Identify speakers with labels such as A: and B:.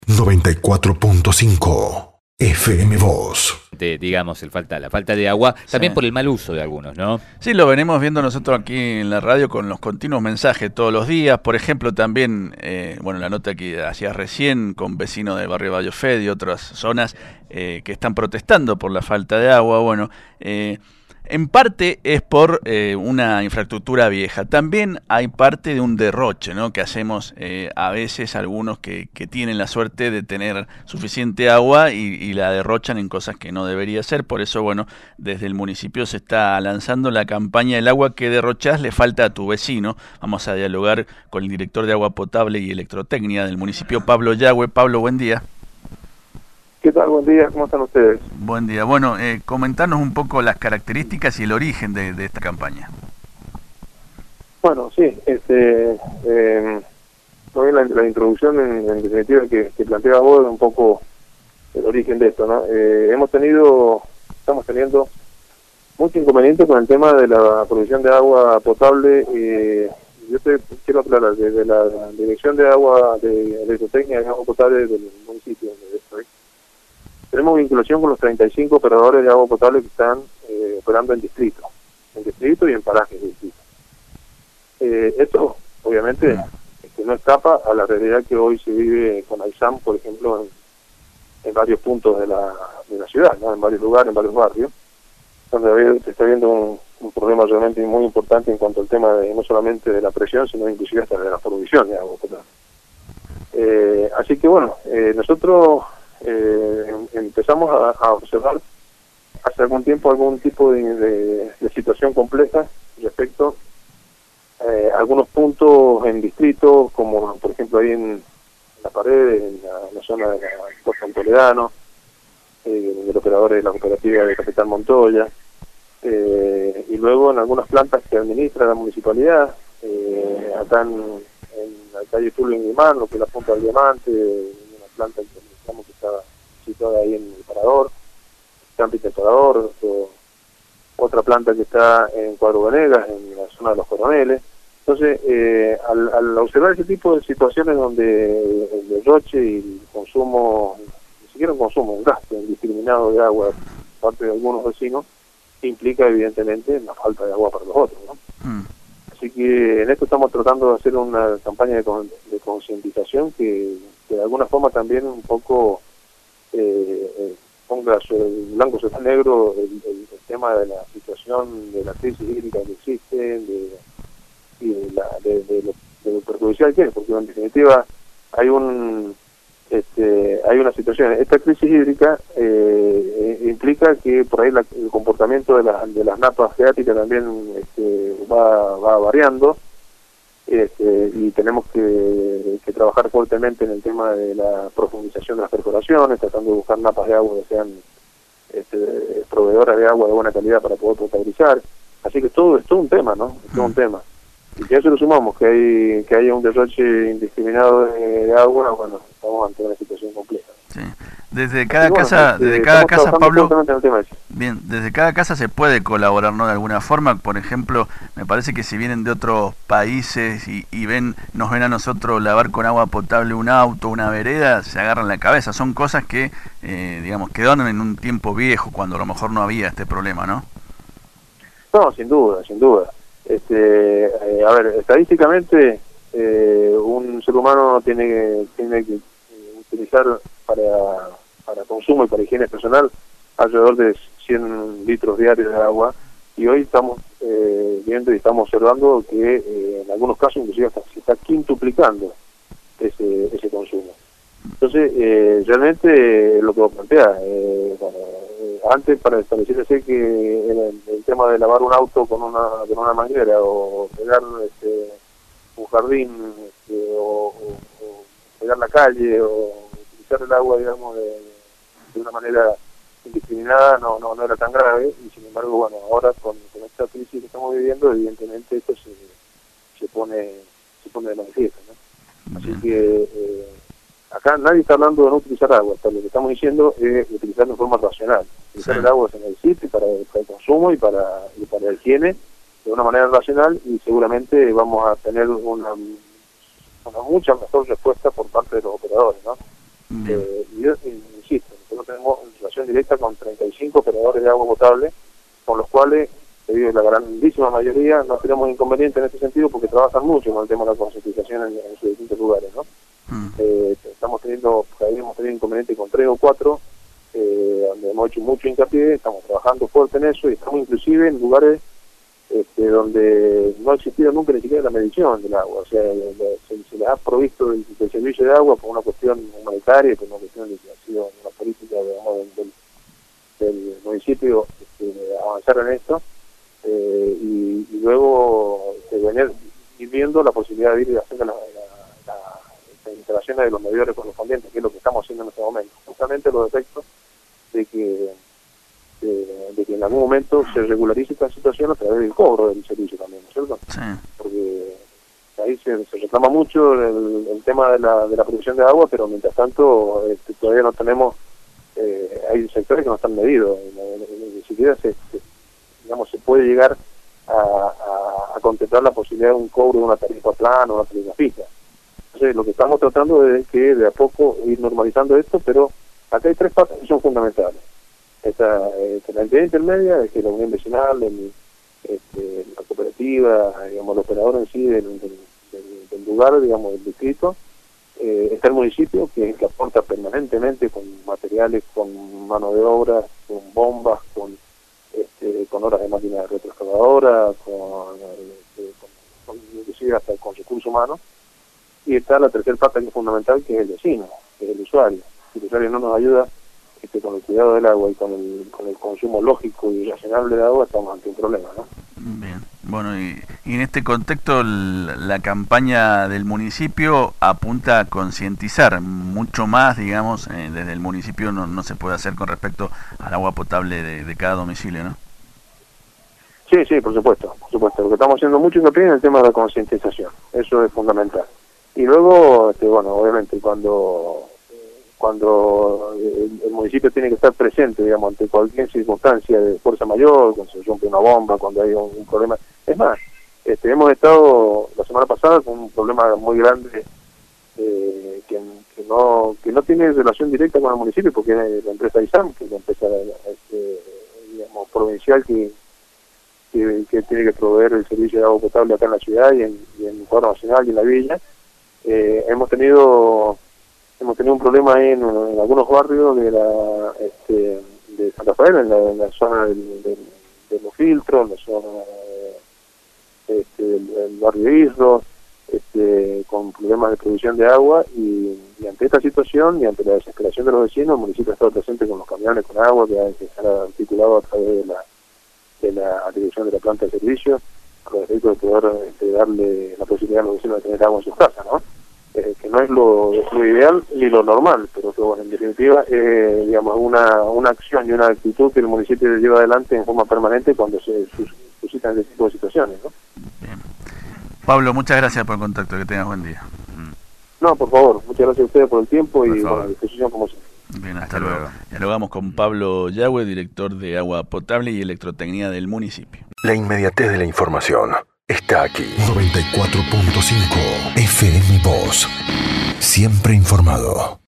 A: 94.5 FM Voz.
B: Digamos, la falta de agua, también
C: Sí.
B: por el mal uso de algunos, ¿no?
C: Sí, lo venimos viendo nosotros aquí en la radio con los continuos mensajes todos los días. Por ejemplo, también, la nota que hacías recién con vecinos del barrio Vallofed y otras zonas que están protestando por la falta de agua. En parte es por una infraestructura vieja. También hay parte de un derroche, ¿no?, que hacemos a veces algunos que tienen la suerte de tener suficiente agua y la derrochan en cosas que no debería ser. Por eso, desde el municipio se está lanzando la campaña "El agua que derrochás le falta a tu vecino". Vamos a dialogar con el director de Agua Potable y Electrotecnia del municipio, Pablo Yagüe. Pablo, buen día.
D: ¿Qué tal? Buen día, ¿cómo están ustedes?
C: Buen día. Comentarnos un poco las características y el origen de esta campaña.
D: Bueno, sí, la introducción en definitiva que plantea vos un poco el origen de esto, ¿no? Estamos teniendo mucho inconveniente con el tema de la provisión de agua potable. Yo quiero aclarar, desde la Dirección de Agua de Electrotecnia y Agua Potable del municipio donde estoy, tenemos vinculación con los 35 operadores de agua potable que están operando en distrito y en parajes de distrito. Esto, obviamente, no escapa a la realidad que hoy se vive con AISAM, por ejemplo, en varios puntos de la ciudad, ¿no?, en varios lugares, en varios barrios, donde se está viendo un problema realmente muy importante en cuanto al tema no solamente de la presión, sino inclusive hasta de la provisión de agua potable. Así que nosotros empezamos a observar hace algún tiempo algún tipo de situación compleja respecto a algunos puntos en distrito, como por ejemplo ahí en la pared, en la zona de la Costa en Toledano, del operador de la cooperativa de Capitán Montoya, y luego en algunas plantas que administra la municipalidad, acá en la calle Tulio Guimán, lo que es la Punta del Diamante, una planta que administramos que está situada ahí en el Parador, Cámpita del Parador, otra planta que está en Cuadro Venegas, en la zona de los Coroneles. Entonces, al observar ese tipo de situaciones donde el derroche y el consumo, ni siquiera un consumo, un gasto indiscriminado de agua por parte de algunos vecinos, implica evidentemente la falta de agua para los otros, ¿no? Así que en esto estamos tratando de hacer una campaña de concientización que de alguna forma también un poco ponga sobre el blanco sobre el negro el tema de la situación de la crisis hídrica que existe y de lo perjudicial que es, porque en definitiva hay una situación. Esta crisis hídrica implica que por ahí el comportamiento de las napas freáticas también va variando, y tenemos que trabajar fuertemente en el tema de la profundización de las perforaciones, tratando de buscar napas de agua que sean proveedoras de agua de buena calidad para poder potabilizar. Así que todo es todo un tema, ¿no? Es todo un tema. Y si a eso le sumamos que haya un derroche indiscriminado de agua, estamos ante una situación compleja.
C: Sí. Desde cada casa, Pablo, bien, desde cada casa se puede colaborar, ¿no?, de alguna forma. Por ejemplo, me parece que si vienen de otros países y nos ven a nosotros lavar con agua potable un auto, una vereda, se agarran la cabeza. Son cosas que, quedaron en un tiempo viejo, cuando a lo mejor no había este problema, ¿no?
D: No, sin duda, sin duda. Estadísticamente, un ser humano tiene que utilizar para consumo y para higiene personal alrededor de 100 litros diarios de agua, y hoy estamos viendo y estamos observando que en algunos casos inclusive se está quintuplicando ese consumo. Entonces, realmente lo que vos plantea, antes para establecerse que el tema de lavar un auto con una manguera o pegar un jardín o pegar la calle o utilizar el agua, digamos, de una manera indiscriminada no era tan grave, y sin embargo, ahora con esta crisis que estamos viviendo, evidentemente esto se pone de manifiesto, ¿no? Así que acá nadie está hablando de no utilizar agua, lo que estamos diciendo es utilizarlo de forma racional. Utilizar el agua se necesita para el consumo y para la higiene de una manera racional, y seguramente vamos a tener una mucha mejor respuesta por parte de los operadores, ¿no? Insisto, nosotros tenemos relación directa con 35 operadores de agua potable, con los cuales, te digo, la grandísima mayoría no tenemos inconveniente en este sentido porque trabajan mucho con el tema de la concientización en sus distintos lugares, ¿no? Hemos tenido inconveniente con 3 o 4, donde hemos hecho mucho hincapié, estamos trabajando fuerte en eso y estamos inclusive en lugares donde no ha existido nunca ni siquiera la medición del agua, o sea, se les ha provisto del servicio de agua por una cuestión humanitaria, por una cuestión de que ha sido una política, digamos, del municipio avanzar en esto, y luego venir viendo la posibilidad de ir haciendo las instalaciones de los medidores correspondientes, que es lo que estamos haciendo en este momento, justamente los efectos de que en algún momento se regularice esta situación a través del cobro del servicio también, ¿no es cierto? Sí. Porque ahí se reclama mucho el tema de la producción de agua, pero mientras tanto todavía no tenemos, hay sectores que no están medidos, ni siquiera se puede llegar a contemplar la posibilidad de un cobro de una tarifa plana o una tarifa fija. Entonces lo que estamos tratando es que de a poco ir normalizando esto, pero acá hay 3 patas que son fundamentales. La entidad intermedia, es que la unión vecinal, la cooperativa, digamos, el operador en sí del lugar, digamos, del distrito, está el municipio, que es el que aporta permanentemente con materiales, con mano de obra, con bombas, con horas de máquina retroexcavadora, inclusive hasta con recursos humanos. Y está la tercera pata que es fundamental, que es el vecino, que es el usuario. Si el usuario no nos ayuda con el cuidado del agua y con el consumo lógico y racional del agua, estamos ante un problema, ¿no?
C: Bien, bueno, y en este contexto la campaña del municipio apunta a concientizar mucho más, digamos, desde el municipio no se puede hacer con respecto al agua potable de cada domicilio, ¿no?
D: Sí, por supuesto. Lo que estamos haciendo mucho hincapié en el tema de la concientización, eso es fundamental. Y luego, obviamente cuando el municipio tiene que estar presente, digamos, ante cualquier circunstancia de fuerza mayor, cuando se rompe una bomba, cuando hay un problema. Es más, hemos estado la semana pasada con un problema muy grande que no tiene relación directa con el municipio, porque es la empresa ISAM, que es la empresa digamos, provincial que tiene que proveer el servicio de agua potable acá en la ciudad y en el cuadro nacional y en la villa. Hemos tenido un problema ahí en algunos barrios de San Rafael, en la zona de los filtros, en la zona del barrio Isro, con problemas de producción de agua, y ante esta situación y ante la desesperación de los vecinos, el municipio ha estado presente con los camiones con agua que se han articulado a través de la dirección de la planta de servicio, con el efecto de poder darle la posibilidad a los vecinos de tener agua en sus casas, ¿no? Que no es lo ideal ni lo normal, pero que, bueno, en definitiva, digamos, una acción y una actitud que el municipio lleva adelante en forma permanente cuando se suscitan este tipo de situaciones, ¿no?
C: Bien. Pablo, muchas gracias por el contacto, que tengas buen día.
D: No, por favor, muchas gracias a ustedes por el tiempo y por la disposición como siempre.
C: Bien, hasta luego. Dialogamos con Pablo Yagüe, director de Agua Potable y Electrotecnia del municipio.
A: La inmediatez de la información está aquí. 94.5 FM Voz. Siempre informado.